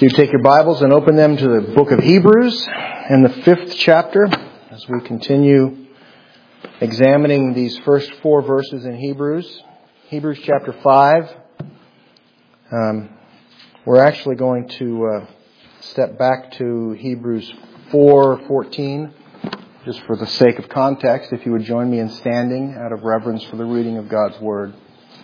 So you take your Bibles and open them to the book of Hebrews in the 5th chapter as we continue examining these first 4 verses in Hebrews. Hebrews chapter 5. We're actually going to step back to Hebrews 4:14 just for the sake of context. If you would join me in standing out of reverence for the reading of God's Word.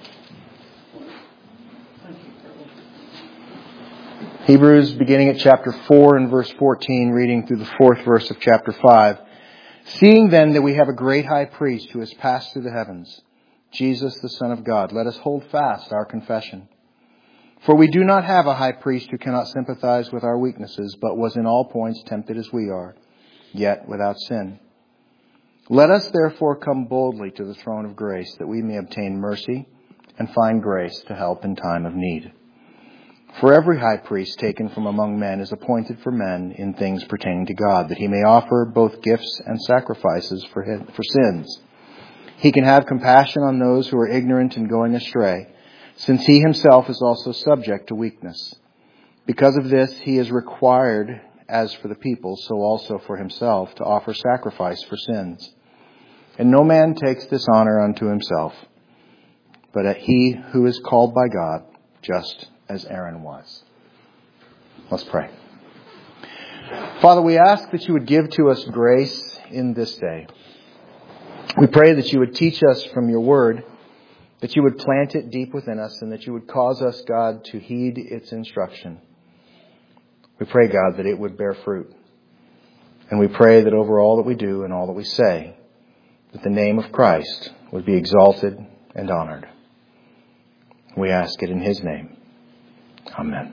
Hebrews, beginning at chapter 4 and verse 14, reading through the 4th verse of chapter 5. Seeing then that we have a great high priest who has passed through the heavens, Jesus the Son of God, let us hold fast our confession. For we do not have a high priest who cannot sympathize with our weaknesses, but was in all points tempted as we are, yet without sin. Let us therefore come boldly to the throne of grace, that we may obtain mercy and find grace to help in time of need. For every high priest taken from among men is appointed for men in things pertaining to God, that he may offer both gifts and sacrifices for sins. He can have compassion on those who are ignorant and going astray, since he himself is also subject to weakness. Because of this, he is required, as for the people, so also for himself, to offer sacrifice for sins. And no man takes this honor unto himself, but he who is called by God, just as Aaron was. Let's pray. Father, we ask that you would give to us grace in this day. We pray that you would teach us from your word, that you would plant it deep within us, and that you would cause us, God, to heed its instruction. We pray, God, that it would bear fruit. And we pray that over all that we do and all that we say, that the name of Christ would be exalted and honored. We ask it in his name. Amen.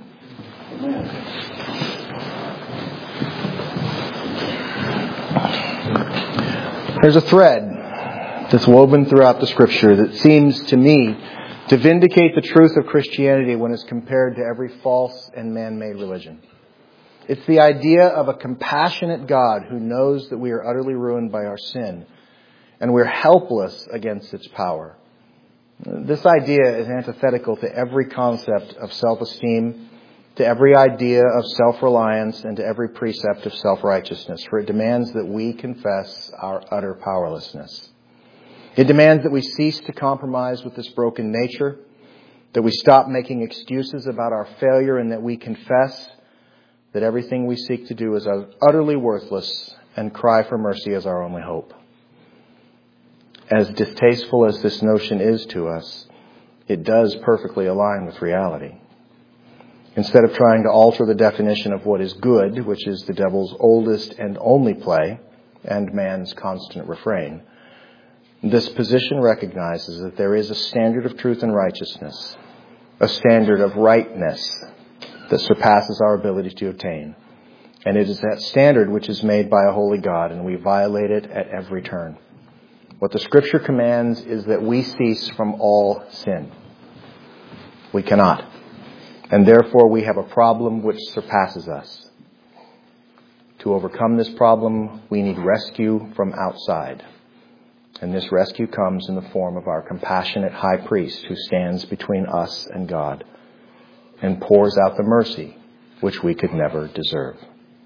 There's a thread that's woven throughout the Scripture that seems to me to vindicate the truth of Christianity when it's compared to every false and man-made religion. It's the idea of a compassionate God who knows that we are utterly ruined by our sin and we're helpless against its power. This idea is antithetical to every concept of self-esteem, to every idea of self-reliance, and to every precept of self-righteousness, for it demands that we confess our utter powerlessness. It demands that we cease to compromise with this broken nature, that we stop making excuses about our failure, and that we confess that everything we seek to do is utterly worthless and cry for mercy as our only hope. As distasteful as this notion is to us, it does perfectly align with reality. Instead of trying to alter the definition of what is good, which is the devil's oldest and only play, and man's constant refrain, this position recognizes that there is a standard of truth and righteousness, a standard of rightness that surpasses our ability to attain. And it is that standard which is made by a holy God, and we violate it at every turn. What the Scripture commands is that we cease from all sin. We cannot. And therefore we have a problem which surpasses us. To overcome this problem, we need rescue from outside. And this rescue comes in the form of our compassionate high priest who stands between us and God and pours out the mercy which we could never deserve.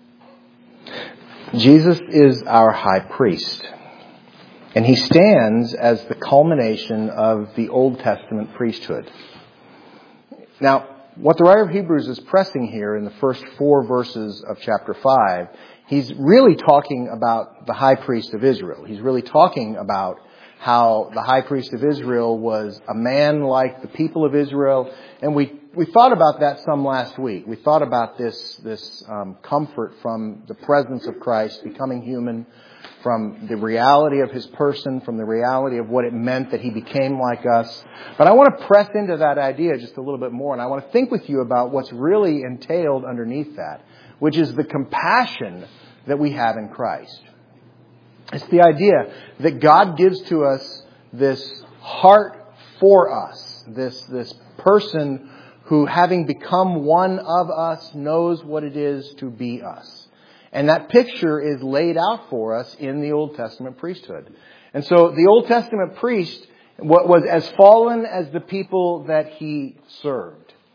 Jesus is our high priest. And he stands as the culmination of the Old Testament priesthood. Now, what the writer of Hebrews is pressing here in the first 4 verses of chapter 5, he's really talking about the high priest of Israel. He's really talking about how the high priest of Israel was a man like the people of Israel. And we thought about that some last week. We thought about this comfort from the presence of Christ becoming human, from the reality of his person, from the reality of what it meant that he became like us. But I want to press into that idea just a little bit more, and I want to think with you about what's really entailed underneath that, which is the compassion that we have in Christ. It's the idea that God gives to us this heart for us, this person who, having become one of us, knows what it is to be us. And that picture is laid out for us in the Old Testament priesthood. And so the Old Testament priest was as fallen as the people that he served.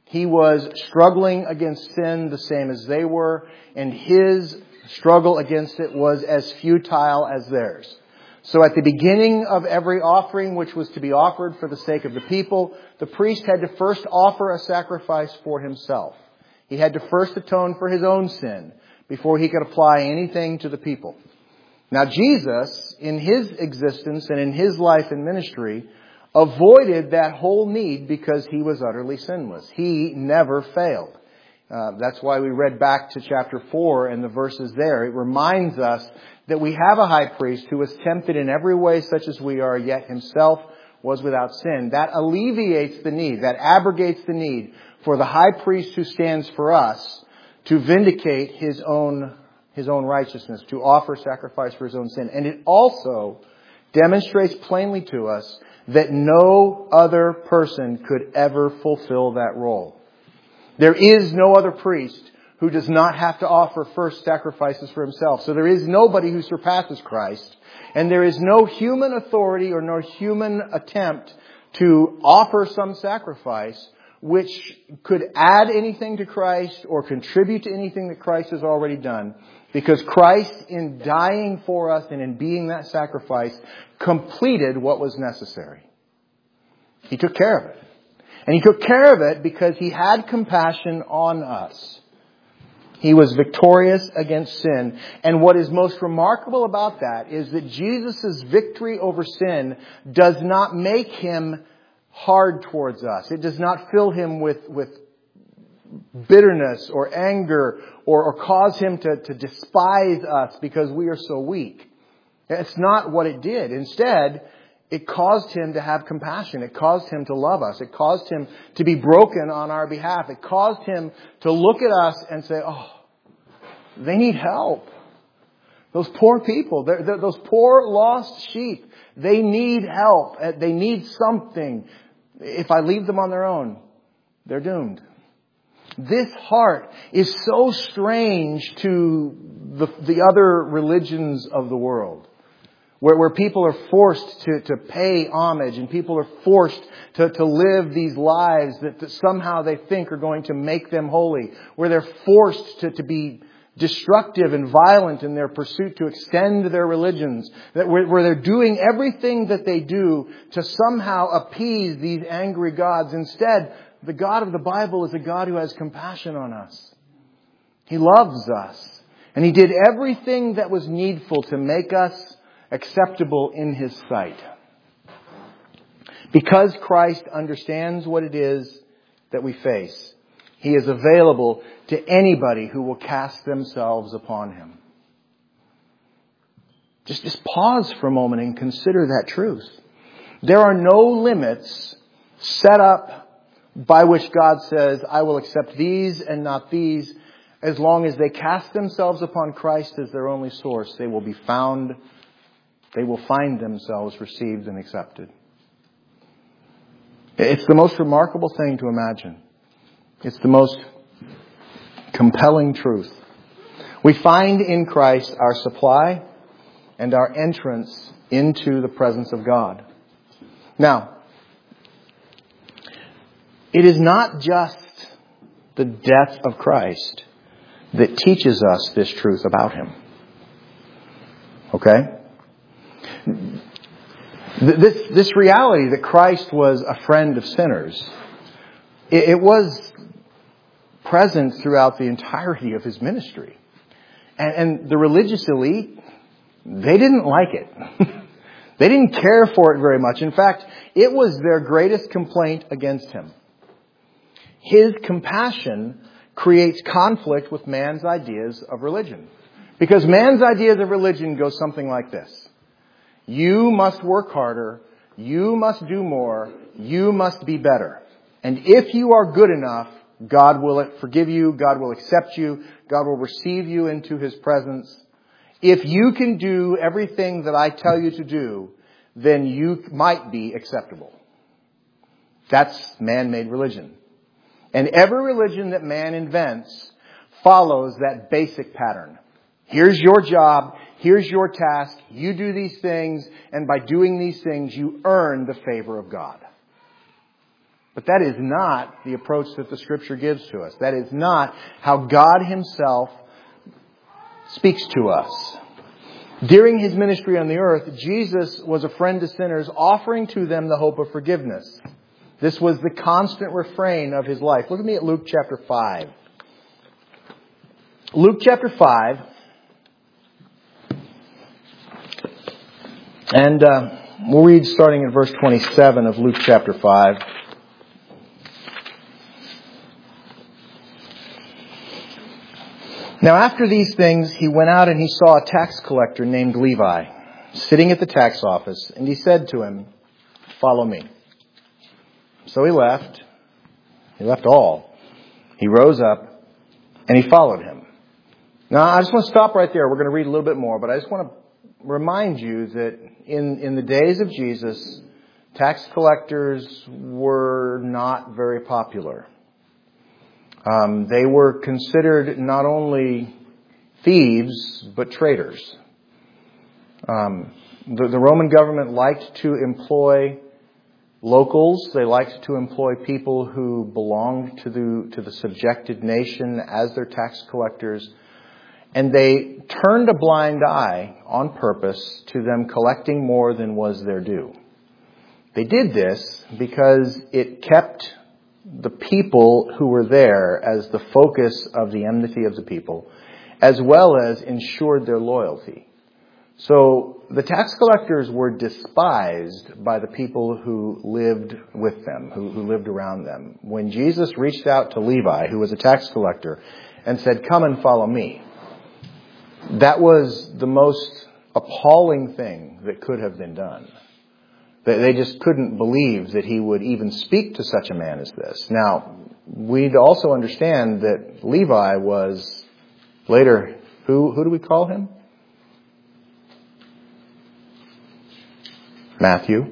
He was struggling against sin the same as they were, and his struggle against it was as futile as theirs. So at the beginning of every offering which was to be offered for the sake of the people, the priest had to first offer a sacrifice for himself. He had to first atone for his own sin before he could apply anything to the people. Now Jesus, in his existence and in his life and ministry, avoided that whole need because he was utterly sinless. He never failed. That's why we read back to chapter 4 and the verses there. It reminds us that we have a high priest who was tempted in every way such as we are, yet himself was without sin. That alleviates the need, that abrogates the need for the high priest who stands for us to vindicate his own righteousness, to offer sacrifice for his own sin. And it also demonstrates plainly to us that no other person could ever fulfill that role. There is no other priest who does not have to offer first sacrifices for himself. So there is nobody who surpasses Christ. And there is no human authority or no human attempt to offer some sacrifice which could add anything to Christ or contribute to anything that Christ has already done. Because Christ, in dying for us and in being that sacrifice, completed what was necessary. He took care of it. And He took care of it because He had compassion on us. He was victorious against sin. And what is most remarkable about that is that Jesus' victory over sin does not make Him hard towards us. It does not fill Him with bitterness or anger or cause Him to despise us because we are so weak. It's not what it did. Instead, it caused Him to have compassion. It caused Him to love us. It caused Him to be broken on our behalf. It caused Him to look at us and say, oh, they need help. Those poor people, those poor lost sheep, they need help. They need something. If I leave them on their own, they're doomed. This heart is so strange to the other religions of the world. Where people are forced to pay homage and people are forced to live these lives that somehow they think are going to make them holy. Where they're forced to be destructive and violent in their pursuit to extend their religions. Where they're doing everything that they do to somehow appease these angry gods. Instead, the God of the Bible is a God who has compassion on us. He loves us. And He did everything that was needful to make us acceptable in His sight. Because Christ understands what it is that we face, He is available to anybody who will cast themselves upon Him. Just pause for a moment and consider that truth. There are no limits set up by which God says, I will accept these and not these. As long as they cast themselves upon Christ as their only source, they will be found. They will find themselves received and accepted. It's the most remarkable thing to imagine. It's the most compelling truth. We find in Christ our supply and our entrance into the presence of God. Now, it is not just the death of Christ that teaches us this truth about Him. Okay? This reality that Christ was a friend of sinners, it was present throughout the entirety of His ministry. And the religious elite, they didn't like it. They didn't care for it very much. In fact, it was their greatest complaint against Him. His compassion creates conflict with man's ideas of religion. Because man's ideas of religion go something like this. You must work harder. You must do more. You must be better. And if you are good enough, God will forgive you. God will accept you. God will receive you into His presence. If you can do everything that I tell you to do, then you might be acceptable. That's man-made religion. And every religion that man invents follows that basic pattern. Here's your job. Here's your task. You do these things. And by doing these things, you earn the favor of God. But that is not the approach that the Scripture gives to us. That is not how God Himself speaks to us. During His ministry on the earth, Jesus was a friend to sinners, offering to them the hope of forgiveness. This was the constant refrain of His life. Look at me at Luke chapter 5. Luke chapter 5. And we'll read starting in verse 27 of Luke chapter 5. Now after these things, He went out and He saw a tax collector named Levi sitting at the tax office. And He said to him, "Follow me." So he left. He left all. He rose up and he followed Him. Now I just want to stop right there. We're going to read a little bit more, but I just want to remind you that in the days of Jesus, tax collectors were not very popular. They were considered not only thieves, but traitors. The Roman government liked to employ locals. They liked to employ people who belonged to the subjected nation as their tax collectors. And they turned a blind eye on purpose to them collecting more than was their due. They did this because it kept the people who were there as the focus of the enmity of the people, as well as ensured their loyalty. So the tax collectors were despised by the people who lived with them, who lived around them. When Jesus reached out to Levi, who was a tax collector, and said, "Come and follow me," that was the most appalling thing that could have been done. They just couldn't believe that He would even speak to such a man as this. Now, we'd also understand that Levi was later, who do we call him? Matthew.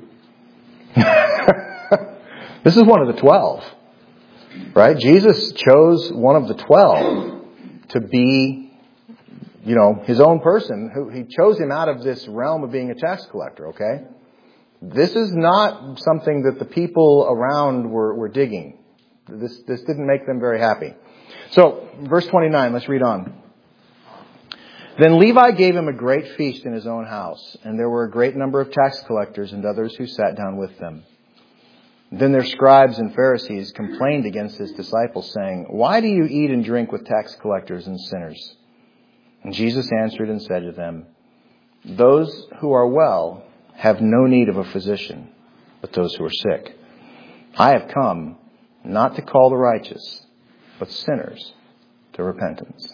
This is one of the 12, right? Jesus chose one of the 12 to be, His own person. He chose him out of this realm of being a tax collector, okay? This is not something that the people around were digging. This didn't make them very happy. So, verse 29, let's read on. Then Levi gave him a great feast in his own house, and there were a great number of tax collectors and others who sat down with them. Then their scribes and Pharisees complained against His disciples, saying, "Why do you eat and drink with tax collectors and sinners?" And Jesus answered and said to them, "Those who are well have no need of a physician, but those who are sick. I have come not to call the righteous, but sinners to repentance."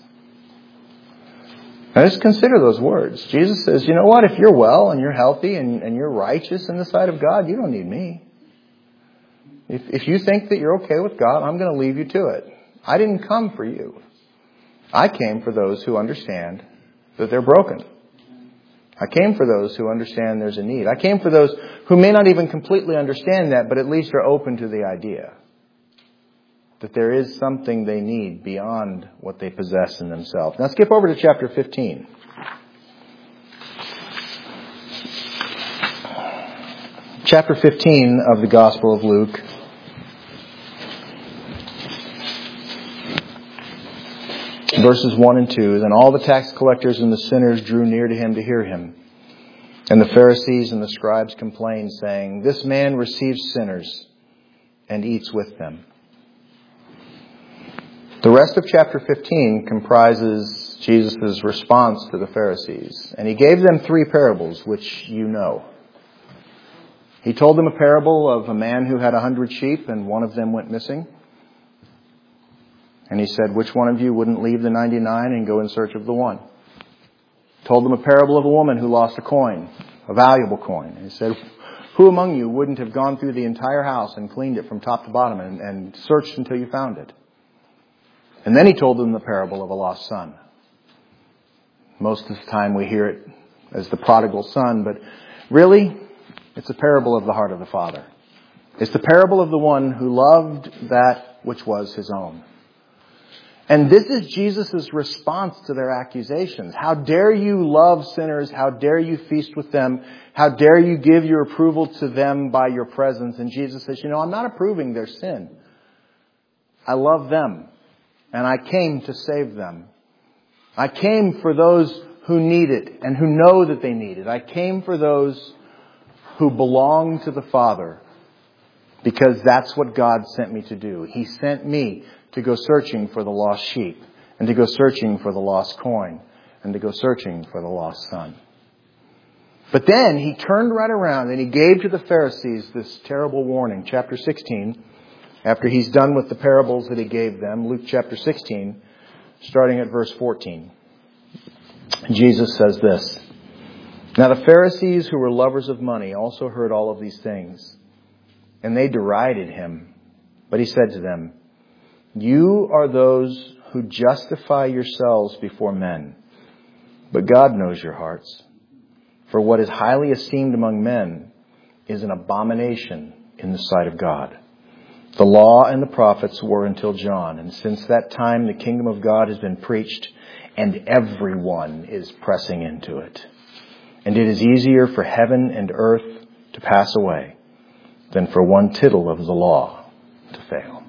Now just consider those words. Jesus says, you know what? If you're well and you're healthy and you're righteous in the sight of God, you don't need me. If you think that you're okay with God, I'm going to leave you to it. I didn't come for you. I came for those who understand that they're broken. I came for those who understand there's a need. I came for those who may not even completely understand that, but at least are open to the idea that there is something they need beyond what they possess in themselves. Now skip over to chapter 15. Chapter 15 of the Gospel of Luke. Verses 1 and 2. Then all the tax collectors and the sinners drew near to Him to hear Him. And the Pharisees and the scribes complained, saying, "This man receives sinners and eats with them." The rest of chapter 15 comprises Jesus' response to the Pharisees. And He gave them 3 parables, which you know. He told them a parable of a man who had 100 sheep and one of them went missing. And He said, "Which one of you wouldn't leave the 99 and go in search of the one?" Told them a parable of a woman who lost a coin, a valuable coin. And He said, "Who among you wouldn't have gone through the entire house and cleaned it from top to bottom and searched until you found it?" And then He told them the parable of a lost son. Most of the time we hear it as the prodigal son, but really it's a parable of the heart of the Father. It's the parable of the one who loved that which was his own. And this is Jesus' response to their accusations. How dare you love sinners? How dare you feast with them? How dare you give your approval to them by your presence? And Jesus says, I'm not approving their sin. I love them. And I came to save them. I came for those who need it and who know that they need it. I came for those who belong to the Father, because that's what God sent me to do. He sent me to go searching for the lost sheep, and to go searching for the lost coin, and to go searching for the lost son. But then he turned right around and he gave to the Pharisees this terrible warning. Chapter 16, after he's done with the parables that he gave them, Luke chapter 16, starting at verse 14. Jesus says this, "Now the Pharisees, who were lovers of money, also heard all of these things, and they derided him. But he said to them, 'You are those who justify yourselves before men, but God knows your hearts. For what is highly esteemed among men is an abomination in the sight of God. The law and the prophets were until John, and since that time the kingdom of God has been preached, and everyone is pressing into it. And it is easier for heaven and earth to pass away than for one tittle of the law to fail.'"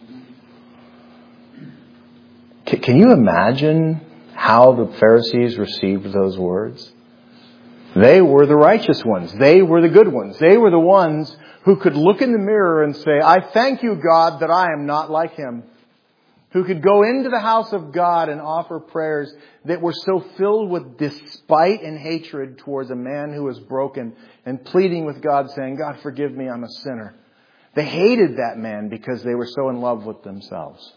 Can you imagine how the Pharisees received those words? They were the righteous ones. They were the good ones. They were the ones who could look in the mirror and say, "I thank you, God, that I am not like him." Who could go into the house of God and offer prayers that were so filled with despite and hatred towards a man who was broken, and pleading with God, saying, "God, forgive me, I'm a sinner." They hated that man because they were so in love with themselves.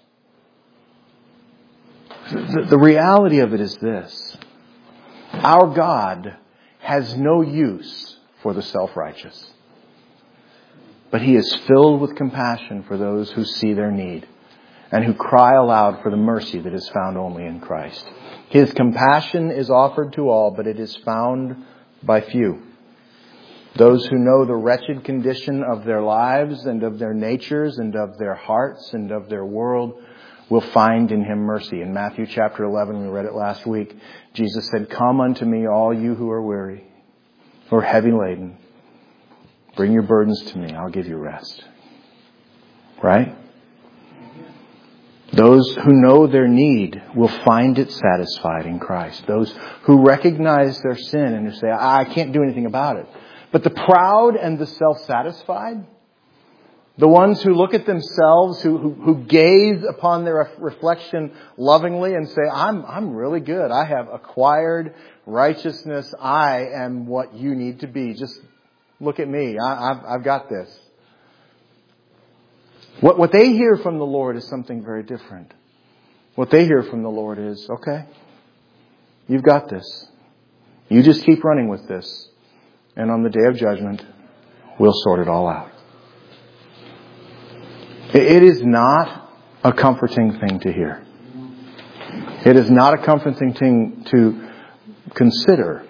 The reality of it is this: our God has no use for the self-righteous, but He is filled with compassion for those who see their need and who cry aloud for the mercy that is found only in Christ. His compassion is offered to all, but it is found by few. Those who know the wretched condition of their lives and of their natures and of their hearts and of their world will find in Him mercy. In Matthew chapter 11, we read it last week, Jesus said, "Come unto me, all you who are weary, who are heavy laden. Bring your burdens to me, I'll give you rest." Right? Those who know their need will find it satisfied in Christ. Those who recognize their sin and who say, "I can't do anything about it." But the proud and the self-satisfied, the ones who look at themselves, who gaze upon their reflection lovingly and say, I'm really good. I have acquired righteousness. I am what you need to be. Just look at me. I've got this. What they hear from the Lord is something very different. What they hear from the Lord is, "Okay, you've got this. You just keep running with this. And on the day of judgment, we'll sort it all out." It is not a comforting thing to hear. It is not a comforting thing to consider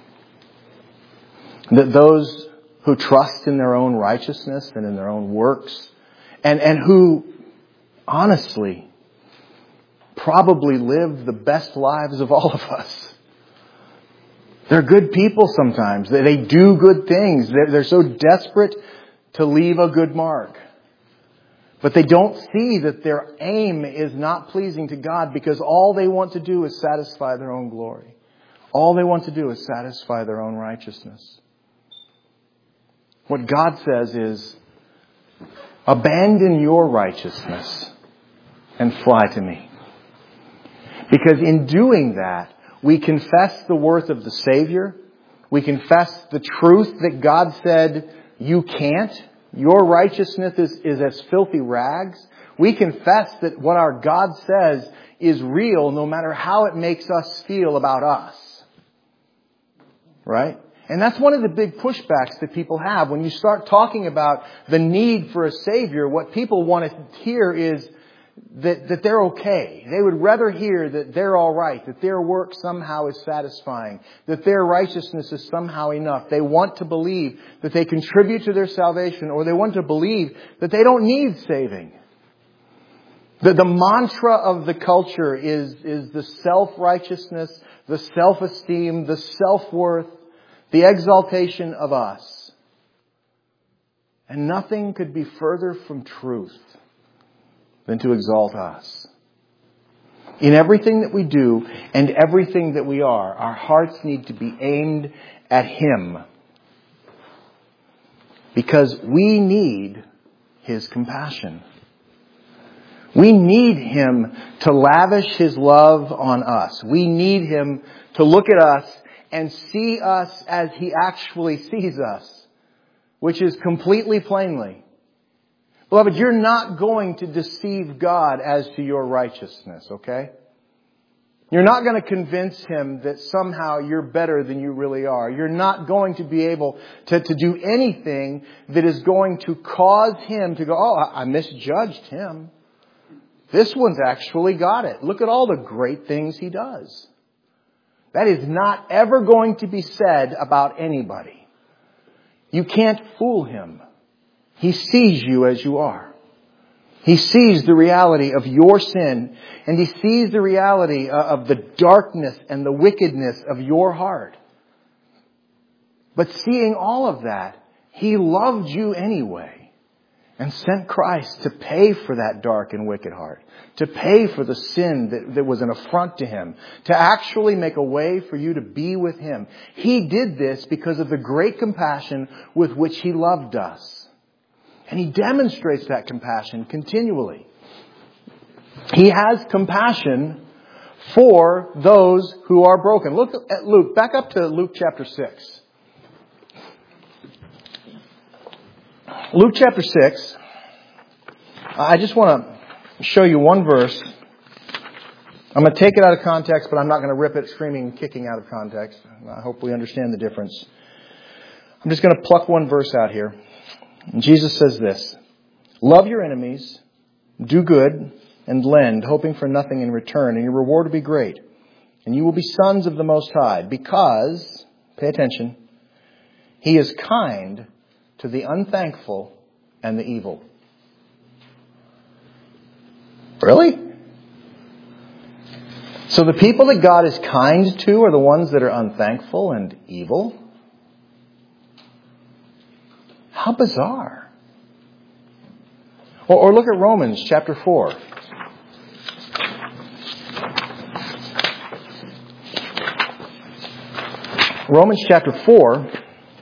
that those who trust in their own righteousness and in their own works, and who honestly probably live the best lives of all of us. They're good people sometimes. They do good things. They're so desperate to leave a good mark. But they don't see that their aim is not pleasing to God, because all they want to do is satisfy their own glory. All they want to do is satisfy their own righteousness. What God says is, abandon your righteousness and fly to me. Because in doing that, we confess the worth of the Savior. We confess the truth that God said, you can't. Your righteousness is as filthy rags. We confess that what our God says is real, no matter how it makes us feel about us. Right? And that's one of the big pushbacks that people have. When you start talking about the need for a Savior, what people want to hear is that they're okay. They would rather hear that they're all right, that their work somehow is satisfying, that their righteousness is somehow enough. They want to believe that they contribute to their salvation, or they want to believe that they don't need saving. The mantra of the culture is the self-righteousness, the self-esteem, the self-worth, the exaltation of us. And nothing could be further from truth than to exalt us. In everything that we do and everything that we are, our hearts need to be aimed at Him. Because we need His compassion. We need Him to lavish His love on us. We need Him to look at us and see us as He actually sees us, which is completely plainly. Beloved, you're not going to deceive God as to your righteousness, okay? You're not going to convince Him that somehow you're better than you really are. You're not going to be able to do anything that is going to cause Him to go, oh, I misjudged him. This one's actually got it. Look at all the great things he does. That is not ever going to be said about anybody. You can't fool Him. He sees you as you are. He sees the reality of your sin, and He sees the reality of the darkness and the wickedness of your heart. But seeing all of that, He loved you anyway and sent Christ to pay for that dark and wicked heart, to pay for the sin that was an affront to Him, to actually make a way for you to be with Him. He did this because of the great compassion with which He loved us. And He demonstrates that compassion continually. He has compassion for those who are broken. Look at Luke. Back up to Luke chapter 6. Luke chapter 6. I just want to show you one verse. I'm going to take it out of context, but I'm not going to rip it screaming and kicking out of context. I hope we understand the difference. I'm just going to pluck one verse out here. And Jesus says this: love your enemies, do good, and lend, hoping for nothing in return, and your reward will be great. And you will be sons of the Most High, because, pay attention, He is kind to the unthankful and the evil. Really? So the people that God is kind to are the ones that are unthankful and evil? How bizarre. Or look at Romans chapter 4. Romans chapter 4.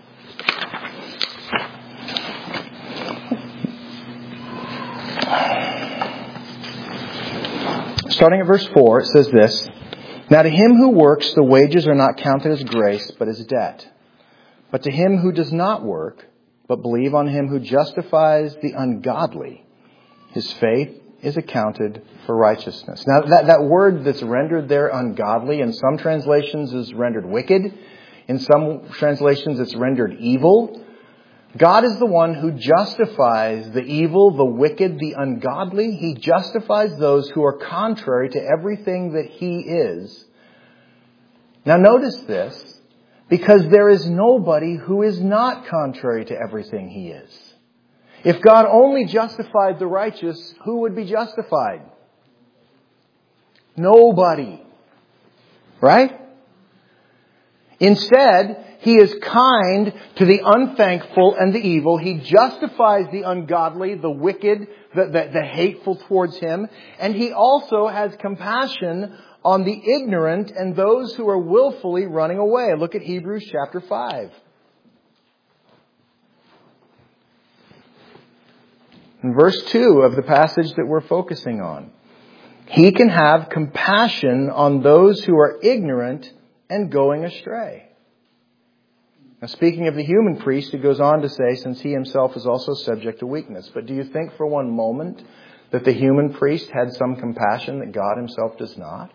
Starting at verse 4, it says this: now to him who works, the wages are not counted as grace, but as debt. But to him who does not work, but believe on Him who justifies the ungodly, his faith is accounted for righteousness. Now that word that's rendered there, ungodly, in some translations is rendered wicked. In some translations it's rendered evil. God is the one who justifies the evil, the wicked, the ungodly. He justifies those who are contrary to everything that He is. Now notice this, because there is nobody who is not contrary to everything He is. If God only justified the righteous, who would be justified? Nobody. Right? Instead, He is kind to the unthankful and the evil. He justifies the ungodly, the wicked, the hateful towards Him. And He also has compassion on the ignorant and those who are willfully running away. Look at Hebrews chapter 5. In verse 2 of the passage that we're focusing on. He can have compassion on those who are ignorant and going astray. Now, speaking of the human priest, it goes on to say, since he himself is also subject to weakness. But do you think for one moment that the human priest had some compassion that God Himself does not?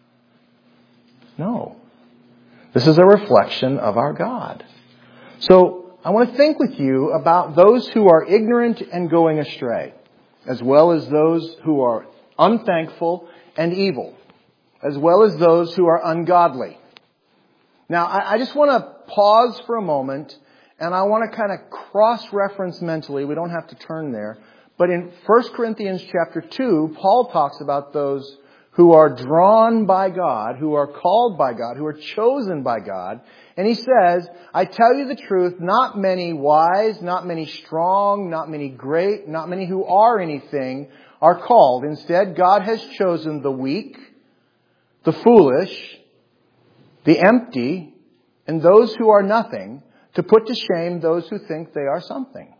No. This is a reflection of our God. So, I want to think with you about those who are ignorant and going astray, as well as those who are unthankful and evil, as well as those who are ungodly. Now, I just want to pause for a moment, and I want to kind of cross-reference mentally. We don't have to turn there. But in 1 Corinthians chapter 2, Paul talks about those who are drawn by God, who are called by God, who are chosen by God. And he says, I tell you the truth, not many wise, not many strong, not many great, not many who are anything are called. Instead, God has chosen the weak, the foolish, the empty, and those who are nothing to put to shame those who think they are something.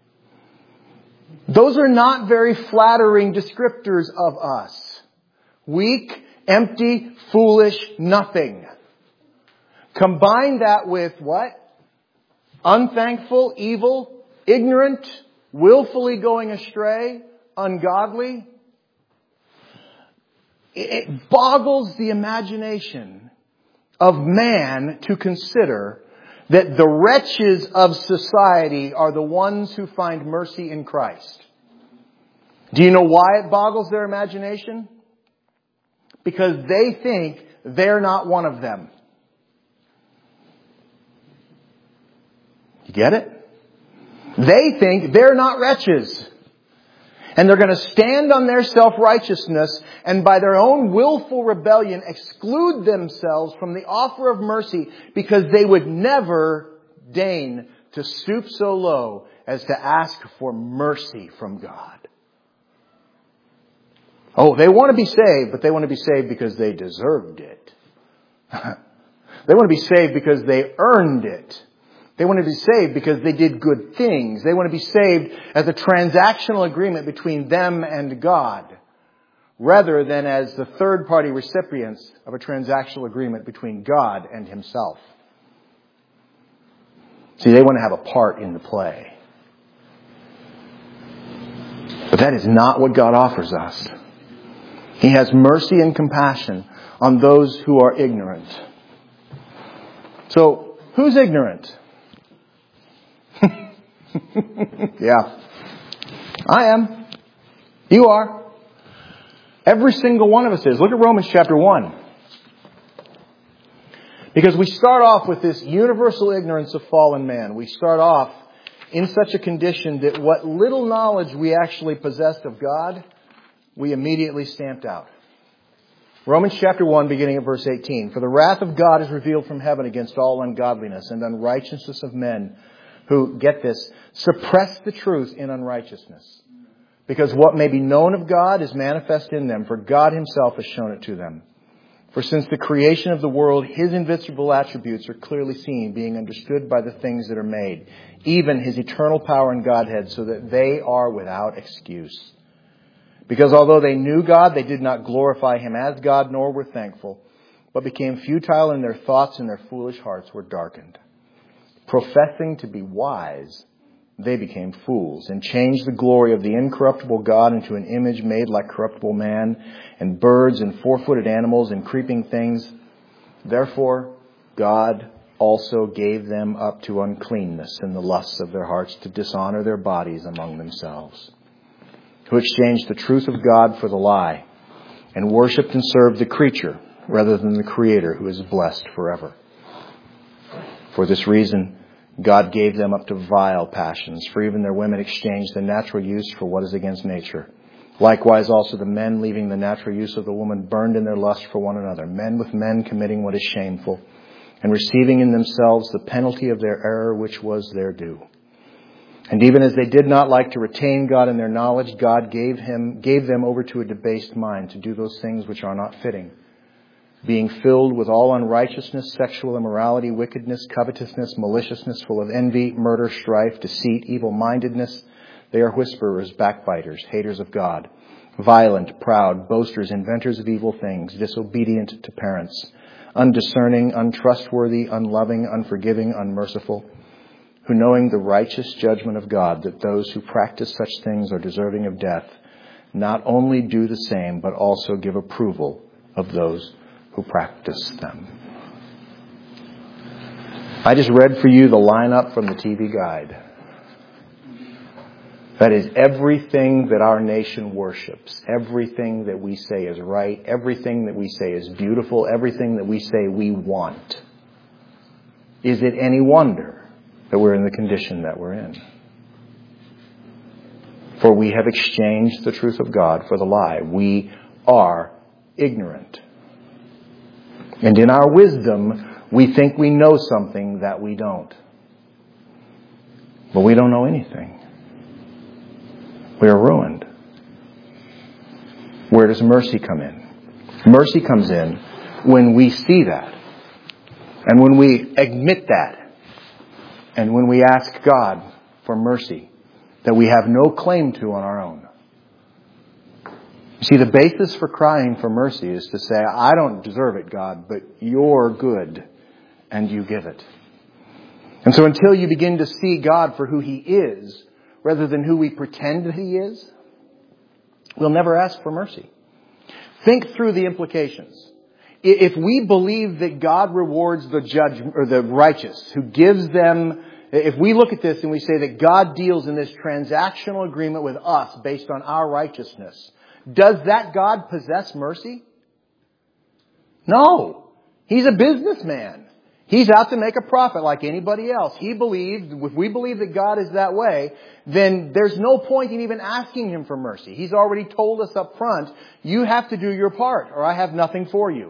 Those are not very flattering descriptors of us. Weak, empty, foolish, nothing. Combine that with what? Unthankful, evil, ignorant, willfully going astray, ungodly. It boggles the imagination of man to consider that the wretches of society are the ones who find mercy in Christ. Do you know why it boggles their imagination? Because they think they're not one of them. You get it? They think they're not wretches. And they're going to stand on their self-righteousness and by their own willful rebellion exclude themselves from the offer of mercy because they would never deign to stoop so low as to ask for mercy from God. Oh, they want to be saved, but they want to be saved because they deserved it. They want to be saved because they earned it. They want to be saved because they did good things. They want to be saved as a transactional agreement between them and God, rather than as the third-party recipients of a transactional agreement between God and Himself. See, they want to have a part in the play. But that is not what God offers us. He has mercy and compassion on those who are ignorant. So, who's ignorant? Yeah. I am. You are. Every single one of us is. Look at Romans chapter 1. Because we start off with this universal ignorance of fallen man. We start off in such a condition that what little knowledge we actually possessed of God, we immediately stamped out. Romans chapter 1, beginning at verse 18. For the wrath of God is revealed from heaven against all ungodliness and unrighteousness of men who, get this, suppress the truth in unrighteousness. Because what may be known of God is manifest in them, for God Himself has shown it to them. For since the creation of the world, His invisible attributes are clearly seen, being understood by the things that are made, even His eternal power and Godhead, so that they are without excuse. Because although they knew God, they did not glorify Him as God, nor were thankful, but became futile in their thoughts, and their foolish hearts were darkened. Professing to be wise, they became fools, and changed the glory of the incorruptible God into an image made like corruptible man, and birds, and four-footed animals, and creeping things. Therefore, God also gave them up to uncleanness in the lusts of their hearts, to dishonor their bodies among themselves, who exchanged the truth of God for the lie, and worshipped and served the creature rather than the Creator, who is blessed forever. For this reason, God gave them up to vile passions, for even their women exchanged the natural use for what is against nature. Likewise also the men, leaving the natural use of the woman, burned in their lust for one another, men with men committing what is shameful, and receiving in themselves the penalty of their error which was their due. And even as they did not like to retain God in their knowledge, God gave them over to a debased mind to do those things which are not fitting, being filled with all unrighteousness, sexual immorality, wickedness, covetousness, maliciousness, full of envy, murder, strife, deceit, evil-mindedness. They are whisperers, backbiters, haters of God, violent, proud, boasters, inventors of evil things, disobedient to parents, undiscerning, untrustworthy, unloving, unforgiving, unmerciful, who knowing the righteous judgment of God, that those who practice such things are deserving of death, not only do the same, but also give approval of those who practice them. I just read for you the lineup from the TV guide. That is everything that our nation worships, everything that we say is right, everything that we say is beautiful, everything that we say we want. Is it any wonder that we're in the condition that we're in? For we have exchanged the truth of God for the lie. We are ignorant. And in our wisdom, we think we know something that we don't. But we don't know anything. We are ruined. Where does mercy come in? Mercy comes in when we see that. And when we admit that. And when we ask God for mercy that we have no claim to on our own. See, the basis for crying for mercy is to say, I don't deserve it, God, but you're good and you give it. And so until you begin to see God for who He is, rather than who we pretend that He is, we'll never ask for mercy. Think through the implications. If we believe that God rewards the judge or the righteous, who gives them, if we look at this and we say that God deals in this transactional agreement with us based on our righteousness, does that God possess mercy? No. He's a businessman. He's out to make a profit like anybody else. If we believe that God is that way, then there's no point in even asking Him for mercy. He's already told us up front, you have to do your part or I have nothing for you.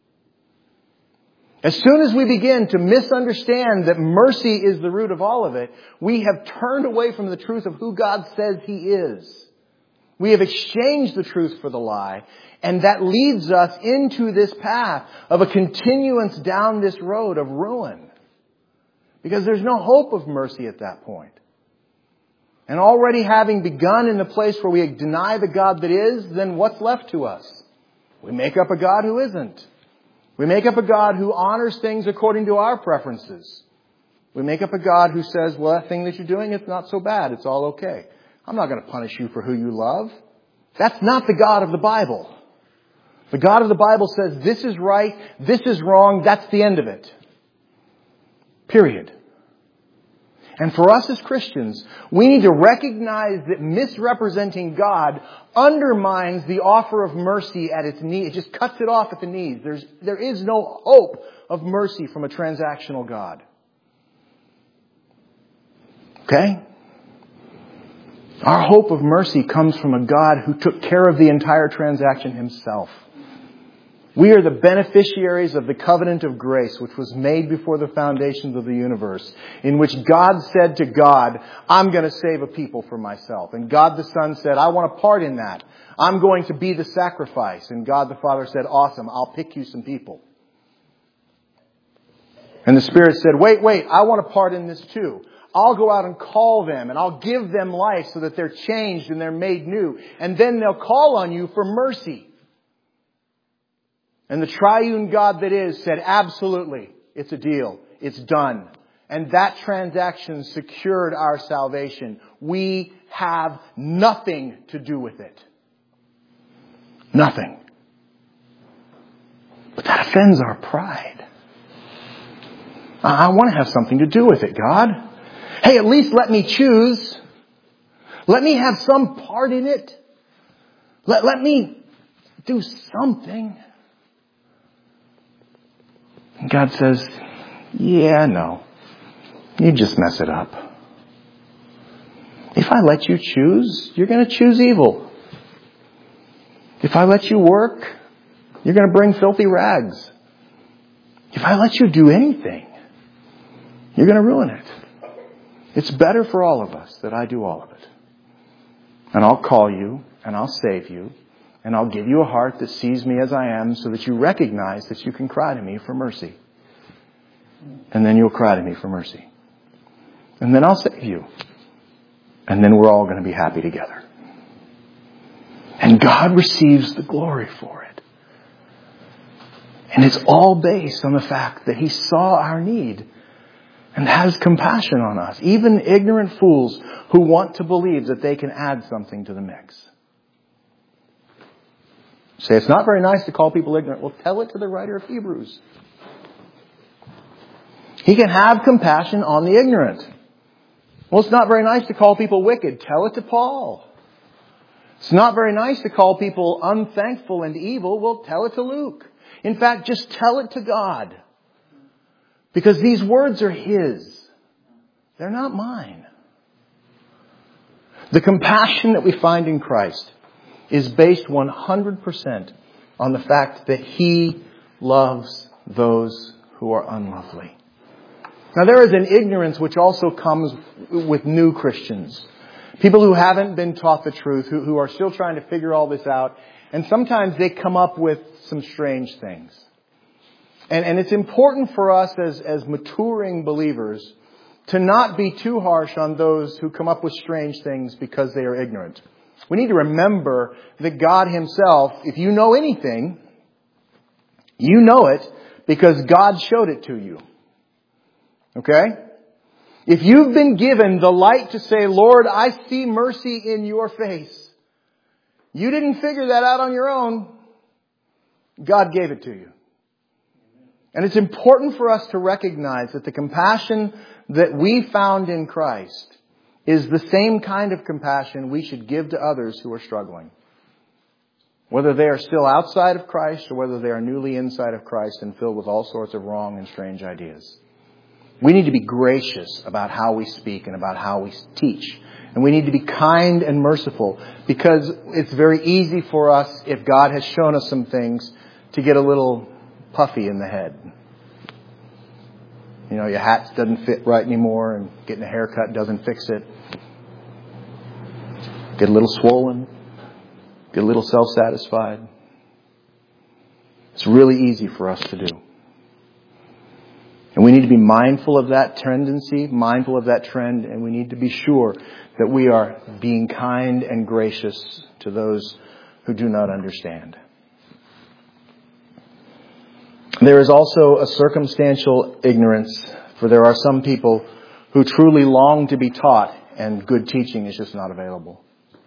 As soon as we begin to misunderstand that mercy is the root of all of it, we have turned away from the truth of who God says He is. We have exchanged the truth for the lie, and that leads us into this path of a continuance down this road of ruin. Because there's no hope of mercy at that point. And already having begun in the place where we deny the God that is, then what's left to us? We make up a God who isn't. We make up a God who honors things according to our preferences. We make up a God who says, well, that thing that you're doing, it's not so bad. It's all okay. I'm not going to punish you for who you love. That's not the God of the Bible. The God of the Bible says this is right, this is wrong, that's the end of it. Period. And for us as Christians, we need to recognize that misrepresenting God undermines the offer of mercy at its knees. It just cuts it off at the knees. There is no hope of mercy from a transactional God. Okay? Our hope of mercy comes from a God who took care of the entire transaction Himself. We are the beneficiaries of the covenant of grace, which was made before the foundations of the universe, in which God said to God, I'm going to save a people for myself. And God the Son said, I want a part in that. I'm going to be the sacrifice. And God the Father said, awesome, I'll pick you some people. And the Spirit said, wait, I want a part in this too. I'll go out and call them and I'll give them life so that they're changed and they're made new. And then they'll call on you for mercy. And the triune God that is said, absolutely, it's a deal. It's done. And that transaction secured our salvation. We have nothing to do with it. Nothing. But that offends our pride. I want to have something to do with it, God. Hey, at least let me choose. Let me have some part in it. Let me do something. And God says, yeah, no. You just mess it up. If I let you choose, you're going to choose evil. If I let you work, you're going to bring filthy rags. If I let you do anything, you're going to ruin it. It's better for all of us that I do all of it. And I'll call you, and I'll save you, and I'll give you a heart that sees me as I am so that you recognize that you can cry to me for mercy. And then you'll cry to me for mercy. And then I'll save you. And then we're all going to be happy together. And God receives the glory for it. And it's all based on the fact that He saw our need and has compassion on us. Even ignorant fools who want to believe that they can add something to the mix. Say, it's not very nice to call people ignorant. Well, tell it to the writer of Hebrews. He can have compassion on the ignorant. Well, it's not very nice to call people wicked. Tell it to Paul. It's not very nice to call people unthankful and evil. Well, tell it to Luke. In fact, just tell it to God. Because these words are His. They're not mine. The compassion that we find in Christ is based 100% on the fact that He loves those who are unlovely. Now, there is an ignorance which also comes with new Christians. People who haven't been taught the truth, who are still trying to figure all this out. And sometimes they come up with some strange things. And it's important for us as maturing believers to not be too harsh on those who come up with strange things because they are ignorant. We need to remember that God Himself, if you know anything, you know it because God showed it to you. Okay? If you've been given the light to say, Lord, I see mercy in your face, you didn't figure that out on your own. God gave it to you. And it's important for us to recognize that the compassion that we found in Christ is the same kind of compassion we should give to others who are struggling. Whether they are still outside of Christ or whether they are newly inside of Christ and filled with all sorts of wrong and strange ideas. We need to be gracious about how we speak and about how we teach. And we need to be kind and merciful because it's very easy for us, if God has shown us some things, to get a little puffy in the head. You know, your hat doesn't fit right anymore and getting a haircut doesn't fix it. Get a little swollen. Get a little self-satisfied. It's really easy for us to do. And we need to be mindful of that tendency, mindful of that trend, and we need to be sure that we are being kind and gracious to those who do not understand. There is also a circumstantial ignorance, for there are some people who truly long to be taught, and good teaching is just not available.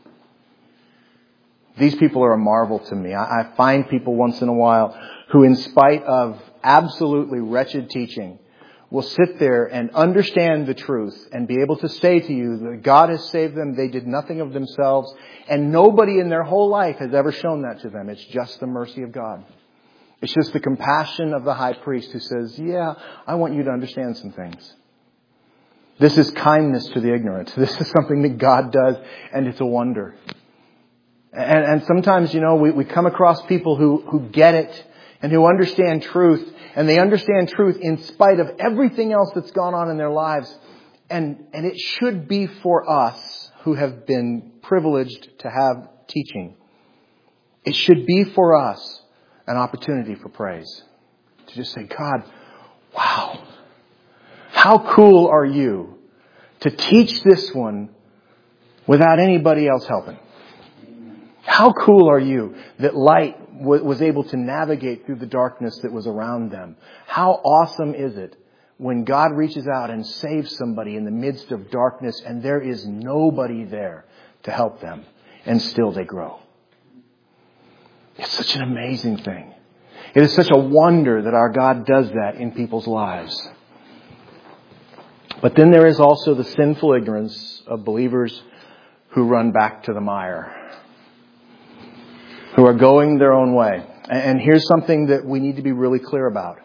These people are a marvel to me. I find people once in a while who, in spite of absolutely wretched teaching, will sit there and understand the truth and be able to say to you that God has saved them, they did nothing of themselves, and nobody in their whole life has ever shown that to them. It's just the mercy of God. It's just the compassion of the high priest who says, yeah, I want you to understand some things. This is kindness to the ignorant. This is something that God does, and it's a wonder. And sometimes, you know, we come across people who get it and who understand truth. And they understand truth in spite of everything else that's gone on in their lives. And it should be for us who have been privileged to have teaching. It should be for us an opportunity for praise. To just say, God, wow, how cool are you to teach this one without anybody else helping? How cool are you that light was able to navigate through the darkness that was around them? How awesome is it when God reaches out and saves somebody in the midst of darkness and there is nobody there to help them, and still they grow? It's such an amazing thing. It is such a wonder that our God does that in people's lives. But then there is also the sinful ignorance of believers who run back to the mire, who are going their own way. And here's something that we need to be really clear about.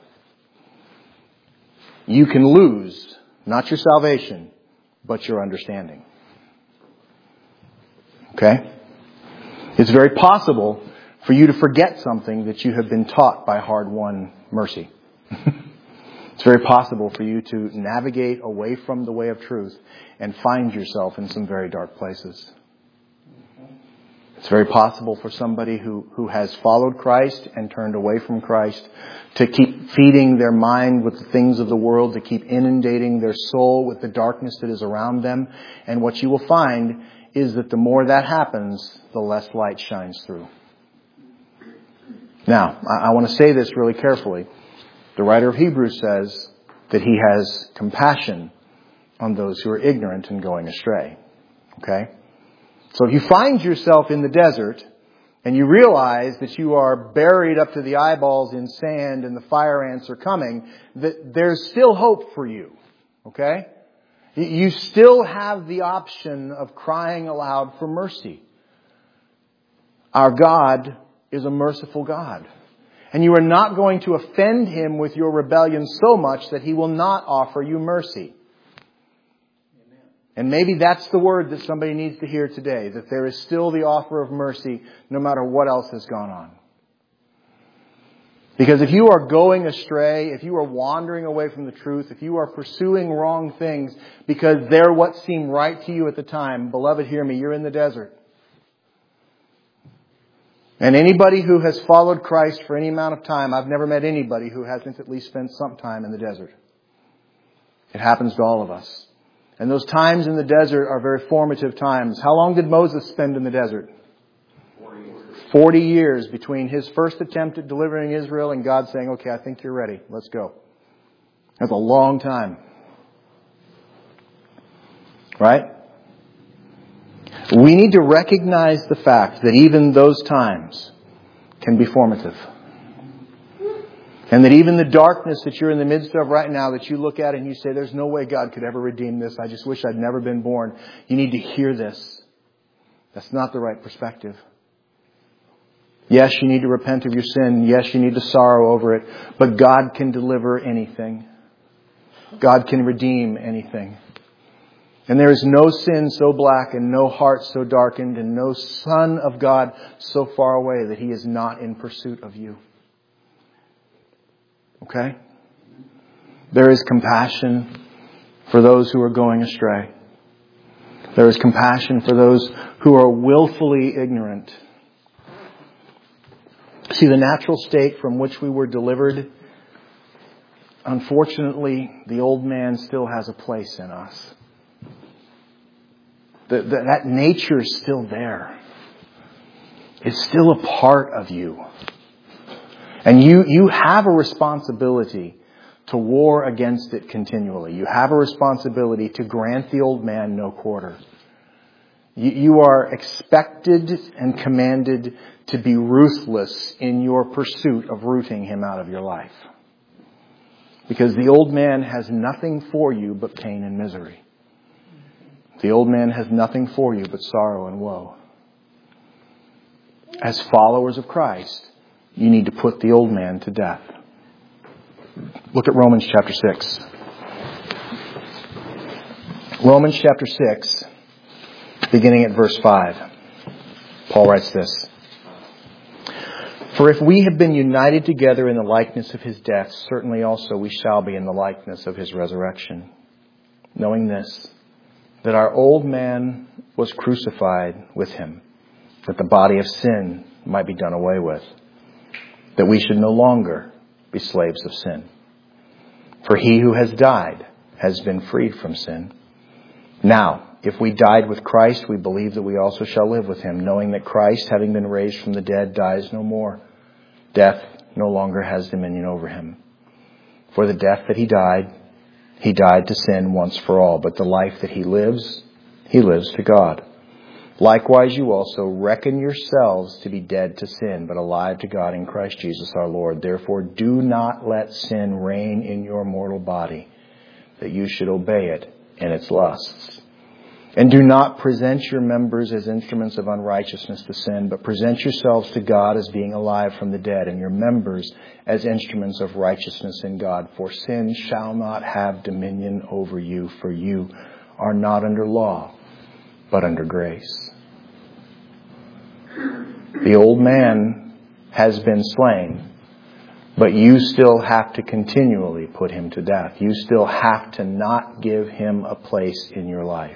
You can lose not your salvation, but your understanding. Okay? It's very possible for you to forget something that you have been taught by hard-won mercy. It's very possible for you to navigate away from the way of truth and find yourself in some very dark places. It's very possible for somebody who has followed Christ and turned away from Christ to keep feeding their mind with the things of the world, to keep inundating their soul with the darkness that is around them. And what you will find is that the more that happens, the less light shines through. Now, I want to say this really carefully. The writer of Hebrews says that he has compassion on those who are ignorant and going astray. Okay? So if you find yourself in the desert and you realize that you are buried up to the eyeballs in sand and the fire ants are coming, that there's still hope for you. Okay? You still have the option of crying aloud for mercy. Our God is a merciful God. And you are not going to offend Him with your rebellion so much that He will not offer you mercy. And maybe that's the word that somebody needs to hear today, that there is still the offer of mercy no matter what else has gone on. Because if you are going astray, if you are wandering away from the truth, if you are pursuing wrong things because they're what seem right to you at the time, beloved, hear me, you're in the desert. And anybody who has followed Christ for any amount of time, I've never met anybody who hasn't at least spent some time in the desert. It happens to all of us. And those times in the desert are very formative times. How long did Moses spend in the desert? 40 years between his first attempt at delivering Israel and God saying, okay, I think you're ready. Let's go. That's a long time. Right? We need to recognize the fact that even those times can be formative. And that even the darkness that you're in the midst of right now, that you look at and you say, there's no way God could ever redeem this. I just wish I'd never been born. You need to hear this. That's not the right perspective. Yes, you need to repent of your sin. Yes, you need to sorrow over it. But God can deliver anything. God can redeem anything. And there is no sin so black and no heart so darkened and no Son of God so far away that He is not in pursuit of you. Okay? There is compassion for those who are going astray. There is compassion for those who are willfully ignorant. See, the natural state from which we were delivered, unfortunately, the old man still has a place in us. That nature is still there. It's still a part of you. And you have a responsibility to war against it continually. You have a responsibility to grant the old man no quarter. You are expected and commanded to be ruthless in your pursuit of rooting him out of your life. Because the old man has nothing for you but pain and misery. The old man has nothing for you but sorrow and woe. As followers of Christ, you need to put the old man to death. Look at Romans chapter 6. Romans chapter 6, beginning at verse 5. Paul writes this. For if we have been united together in the likeness of his death, certainly also we shall be in the likeness of his resurrection. Knowing this, that our old man was crucified with him, that the body of sin might be done away with, that we should no longer be slaves of sin. For he who has died has been freed from sin. Now, if we died with Christ, we believe that we also shall live with him, knowing that Christ, having been raised from the dead, dies no more. Death no longer has dominion over him. For the death that he died to sin once for all, but the life that he lives to God. Likewise, you also reckon yourselves to be dead to sin, but alive to God in Christ Jesus our Lord. Therefore, do not let sin reign in your mortal body, that you should obey it in its lusts. And do not present your members as instruments of unrighteousness to sin, but present yourselves to God as being alive from the dead, and your members as instruments of righteousness in God. For sin shall not have dominion over you, for you are not under law, but under grace. The old man has been slain, but you still have to continually put him to death. You still have to not give him a place in your life.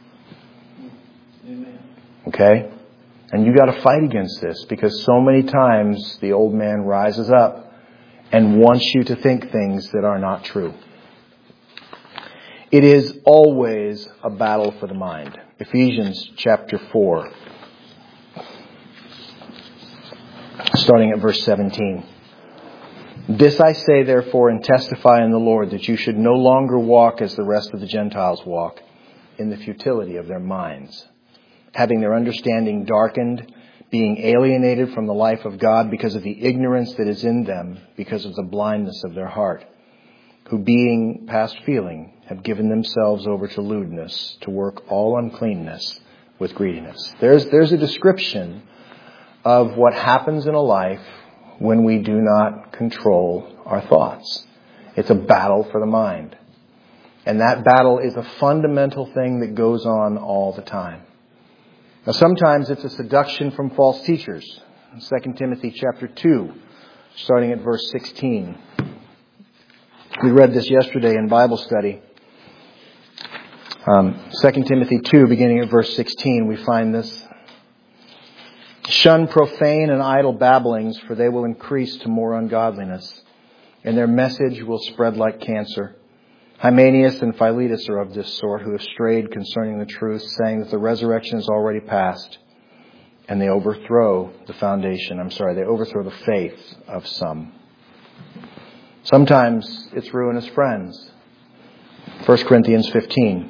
Okay? And you got to fight against this, because so many times the old man rises up and wants you to think things that are not true. It is always a battle for the mind. Ephesians chapter 4, starting at verse 17. This I say therefore and testify in the Lord, that you should no longer walk as the rest of the Gentiles walk, in the futility of their minds, having their understanding darkened, being alienated from the life of God because of the ignorance that is in them, because of the blindness of their heart, who being past feeling have given themselves over to lewdness, to work all uncleanness with greediness. There's a description of what happens in a life when we do not control our thoughts. It's a battle for the mind. And that battle is a fundamental thing that goes on all the time. Now sometimes it's a seduction from false teachers. In 2 Timothy chapter 2, starting at verse 16. We read this yesterday in Bible study. 2 Timothy 2, beginning at verse 16, we find this. Shun profane and idle babblings, for they will increase to more ungodliness, and their message will spread like cancer. Hymenaeus and Philetus are of this sort, who have strayed concerning the truth, saying that the resurrection is already past, and they overthrow the faith of some. Sometimes it's ruinous friends. 1 Corinthians 15.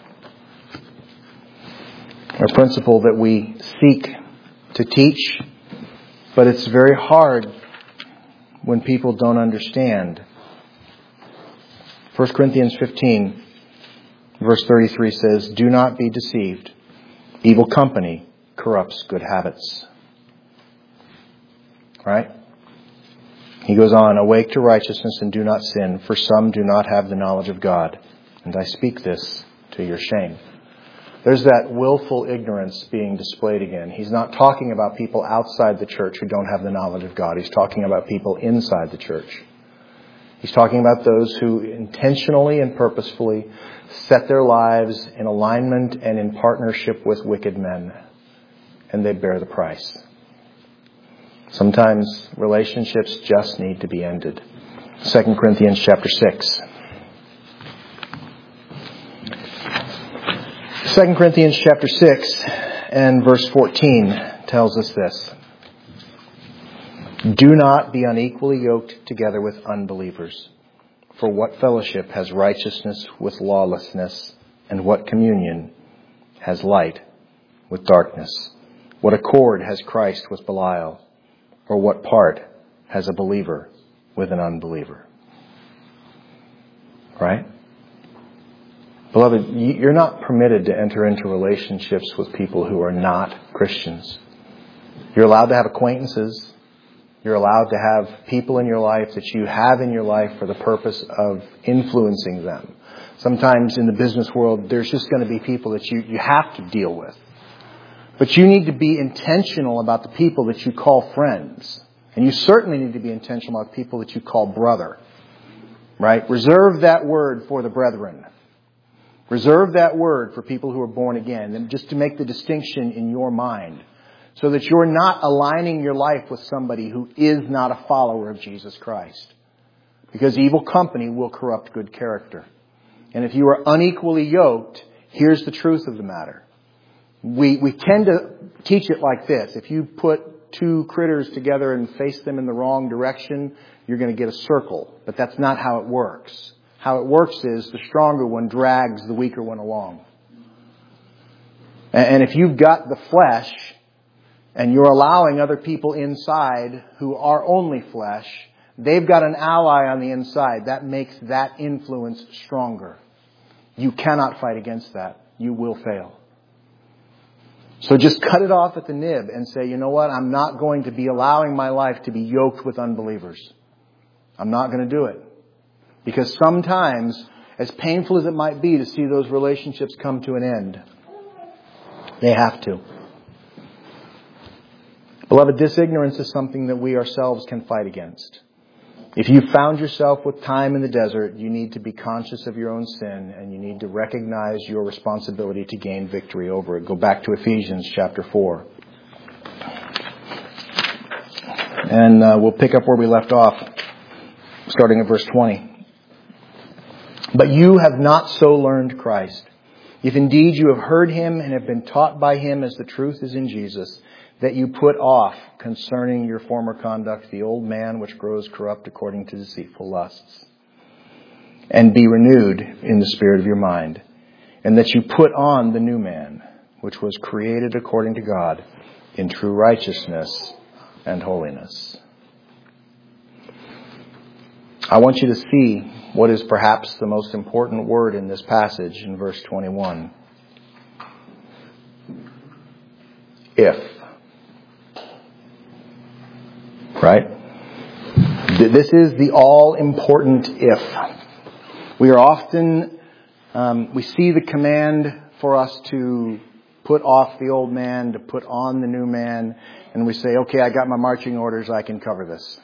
A principle that we seek to teach, but it's very hard when people don't understand. 1 Corinthians 15, verse 33 says, "Do not be deceived. Evil company corrupts good habits." Right? He goes on, "Awake to righteousness and do not sin, for some do not have the knowledge of God. And I speak this to your shame." There's that willful ignorance being displayed again. He's not talking about people outside the church who don't have the knowledge of God. He's talking about people inside the church. He's talking about those who intentionally and purposefully set their lives in alignment and in partnership with wicked men. And they bear the price. Sometimes relationships just need to be ended. 2 Corinthians chapter 6. 2 Corinthians chapter 6 and verse 14 tells us this. "Do not be unequally yoked together with unbelievers. For what fellowship has righteousness with lawlessness, and what communion has light with darkness? What accord has Christ with Belial? Or what part has a believer with an unbeliever?" Right? Beloved, you're not permitted to enter into relationships with people who are not Christians. You're allowed to have acquaintances. You're allowed to have people in your life that you have in your life for the purpose of influencing them. Sometimes in the business world, there's just going to be people that you have to deal with. But you need to be intentional about the people that you call friends. And you certainly need to be intentional about people that you call brother. Right? Reserve that word for the brethren. Reserve that word for people who are born again. And just to make the distinction in your mind. So that you're not aligning your life with somebody who is not a follower of Jesus Christ. Because evil company will corrupt good character. And if you are unequally yoked, here's the truth of the matter. We tend to teach it like this. If you put two critters together and face them in the wrong direction, you're going to get a circle. But that's not how it works. How it works is the stronger one drags the weaker one along. And if you've got the flesh and you're allowing other people inside who are only flesh, they've got an ally on the inside. That makes that influence stronger. You cannot fight against that. You will fail. So just cut it off at the nib and say, you know what? I'm not going to be allowing my life to be yoked with unbelievers. I'm not going to do it. Because sometimes, as painful as it might be to see those relationships come to an end, they have to. Beloved, this ignorance is something that we ourselves can fight against. If you found yourself with time in the desert, you need to be conscious of your own sin and you need to recognize your responsibility to gain victory over it. Go back to Ephesians chapter 4. And we'll pick up where we left off, starting at verse 20. "But you have not so learned Christ. If indeed you have heard him and have been taught by him as the truth is in Jesus, that you put off concerning your former conduct the old man which grows corrupt according to deceitful lusts, and be renewed in the spirit of your mind, and that you put on the new man, which was created according to God in true righteousness and holiness." I want you to see what is perhaps the most important word in this passage in verse 21. If. Right? This is the all-important if. We are often We see the command for us to put off the old man, to put on the new man, and we say, okay, I got my marching orders, I can cover this.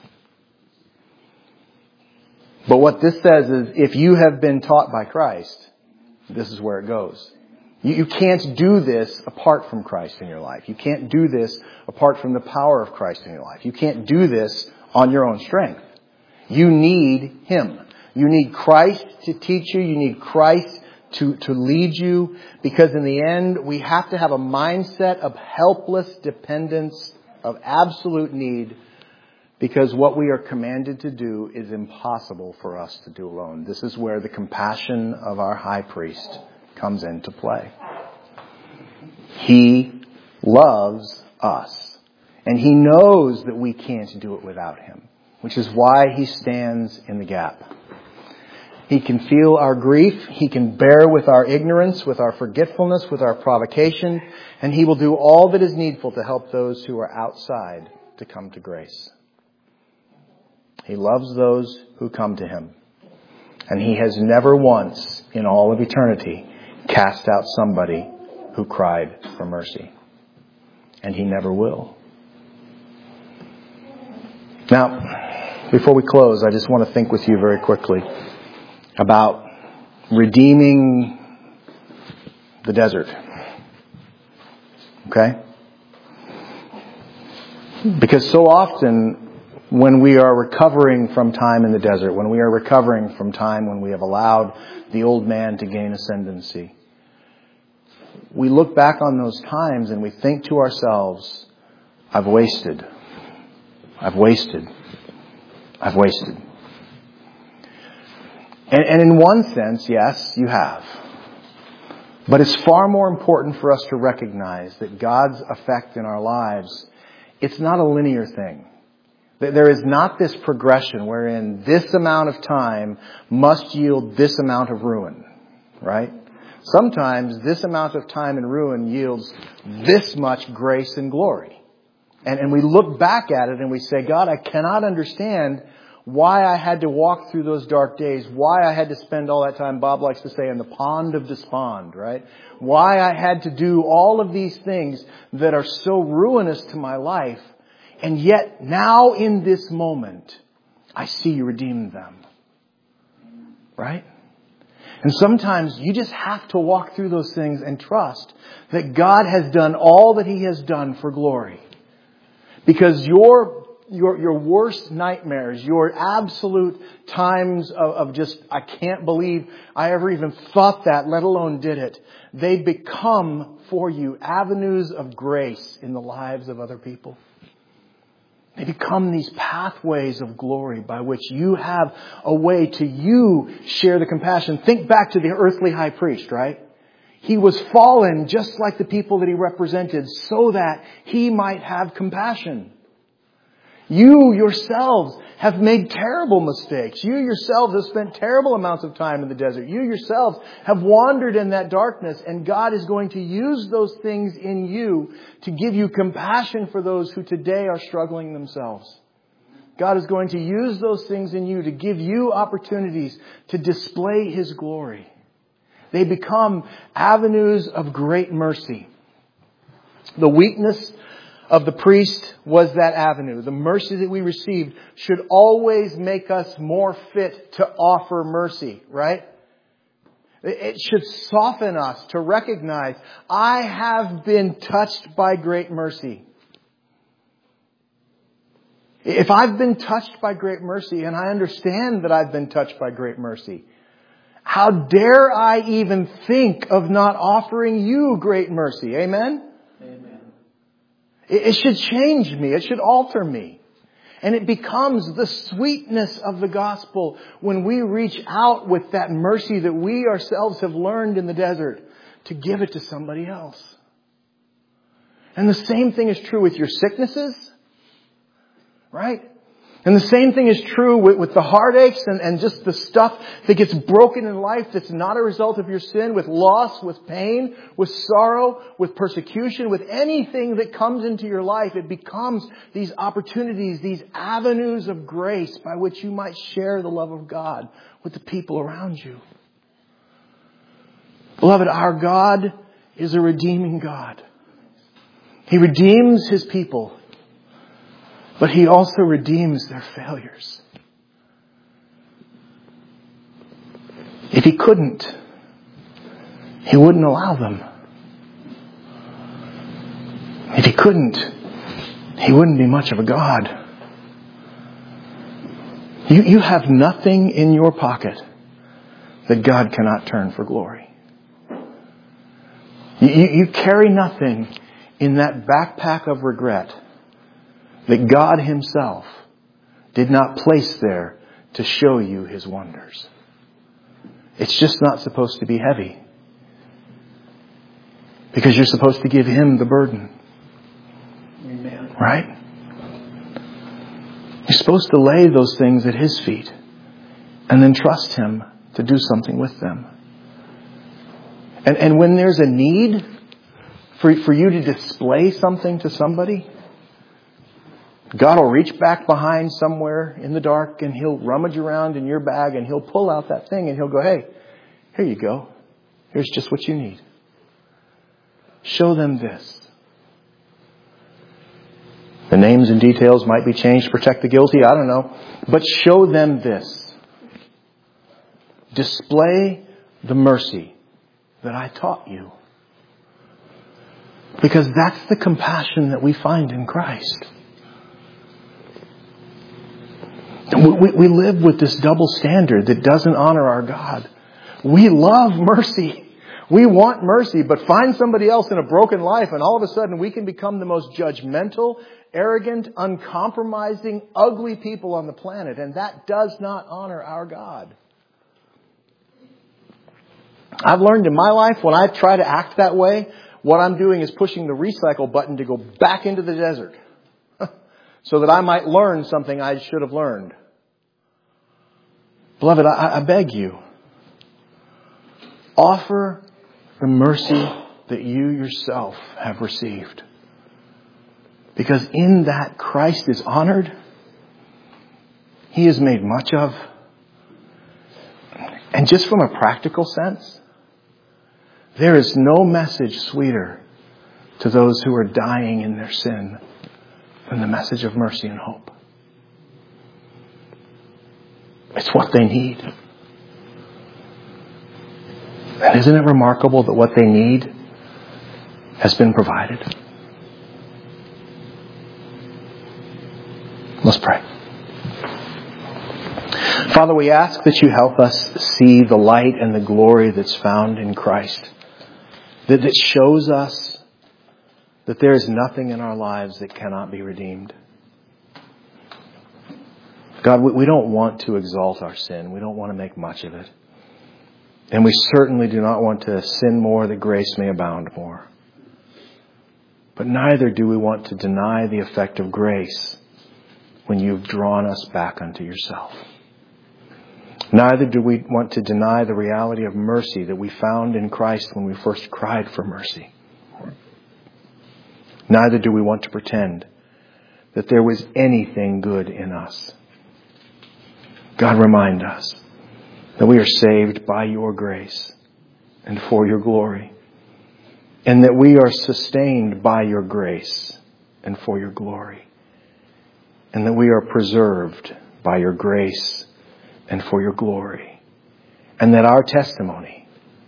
But what this says is, if you have been taught by Christ, this is where it goes. You can't do this apart from Christ in your life. You can't do this apart from the power of Christ in your life. You can't do this on your own strength. You need Him. You need Christ to teach you. You need Christ to lead you. Because in the end, we have to have a mindset of helpless dependence, of absolute need. Because what we are commanded to do is impossible for us to do alone. This is where the compassion of our high priest comes into play. He loves us. And He knows that we can't do it without Him. Which is why He stands in the gap. He can feel our grief. He can bear with our ignorance, with our forgetfulness, with our provocation. And He will do all that is needful to help those who are outside to come to grace. He loves those who come to Him. And He has never once in all of eternity cast out somebody who cried for mercy. And He never will. Now, before we close, I just want to think with you very quickly about redeeming the desert. Okay? Because so often, when we are recovering from time in the desert, when we are recovering from time when we have allowed the old man to gain ascendancy, we look back on those times and we think to ourselves, I've wasted. I've wasted. I've wasted. And in one sense, yes, you have. But it's far more important for us to recognize that God's effect in our lives, it's not a linear thing. There is not this progression wherein this amount of time must yield this amount of ruin, right? Sometimes this amount of time in ruin yields this much grace and glory. And we look back at it and we say, God, I cannot understand why I had to walk through those dark days, why I had to spend all that time, Bob likes to say, in the pond of despond, right? Why I had to do all of these things that are so ruinous to my life. And yet, now in this moment, I see you redeem them. Right? And sometimes you just have to walk through those things and trust that God has done all that He has done for glory. Because your worst nightmares, your absolute times of just, I can't believe I ever even thought that, let alone did it, they become for you avenues of grace in the lives of other people. They become these pathways of glory by which you have a way to you share the compassion. Think back to the earthly high priest, right? He was fallen just like the people that he represented so that he might have compassion. You yourselves have made terrible mistakes. You yourselves have spent terrible amounts of time in the desert. You yourselves have wandered in that darkness, and God is going to use those things in you to give you compassion for those who today are struggling themselves. God is going to use those things in you to give you opportunities to display His glory. They become avenues of great mercy. The weakness of the priest was that avenue. The mercy that we received should always make us more fit to offer mercy, right? It should soften us to recognize, I have been touched by great mercy. If I've been touched by great mercy, and I understand that I've been touched by great mercy, how dare I even think of not offering you great mercy? Amen? It should change me. It should alter me. And it becomes the sweetness of the gospel when we reach out with that mercy that we ourselves have learned in the desert to give it to somebody else. And the same thing is true with your sicknesses, right? And the same thing is true with the heartaches and just the stuff that gets broken in life that's not a result of your sin, with loss, with pain, with sorrow, with persecution, with anything that comes into your life. It becomes these opportunities, these avenues of grace by which you might share the love of God with the people around you. Beloved, our God is a redeeming God. He redeems His people, but He also redeems their failures. If He couldn't, He wouldn't allow them. If He couldn't, He wouldn't be much of a God. You have nothing in your pocket that God cannot turn for glory. You carry nothing in that backpack of regret that God Himself did not place there to show you His wonders. It's just not supposed to be heavy, because you're supposed to give Him the burden. Amen. Right? You're supposed to lay those things at His feet and then trust Him to do something with them. And when there's a need for you to display something to somebody, God will reach back behind somewhere in the dark and He'll rummage around in your bag and He'll pull out that thing and He'll go, hey, here you go. Here's just what you need. Show them this. The names and details might be changed to protect the guilty. I don't know. But show them this. Display the mercy that I taught you. Because that's the compassion that we find in Christ. We live with this double standard that doesn't honor our God. We love mercy. We want mercy, but find somebody else in a broken life and all of a sudden we can become the most judgmental, arrogant, uncompromising, ugly people on the planet. And that does not honor our God. I've learned in my life, when I try to act that way, what I'm doing is pushing the recycle button to go back into the desert so that I might learn something I should have learned. Beloved, I beg you, offer the mercy that you yourself have received. Because in that Christ is honored, He is made much of. And just from a practical sense, there is no message sweeter to those who are dying in their sin than the message of mercy and hope. It's what they need. And isn't it remarkable that what they need has been provided? Let's pray. Father, we ask that you help us see the light and the glory that's found in Christ. That shows us that there is nothing in our lives that cannot be redeemed. God, we don't want to exalt our sin. We don't want to make much of it. And we certainly do not want to sin more that grace may abound more. But neither do we want to deny the effect of grace when you've drawn us back unto yourself. Neither do we want to deny the reality of mercy that we found in Christ when we first cried for mercy. Neither do we want to pretend that there was anything good in us. God, remind us that we are saved by your grace and for your glory, and that we are sustained by your grace and for your glory, and that we are preserved by your grace and for your glory, and that our testimony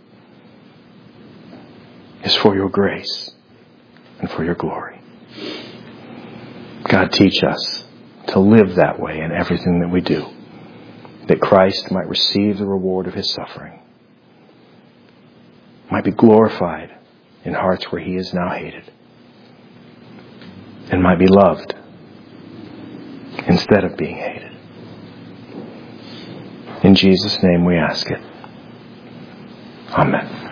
is for your grace and for your glory. God, teach us to live that way in everything that we do, that Christ might receive the reward of his suffering, might be glorified in hearts where he is now hated, and might be loved instead of being hated. In Jesus' name we ask it. Amen.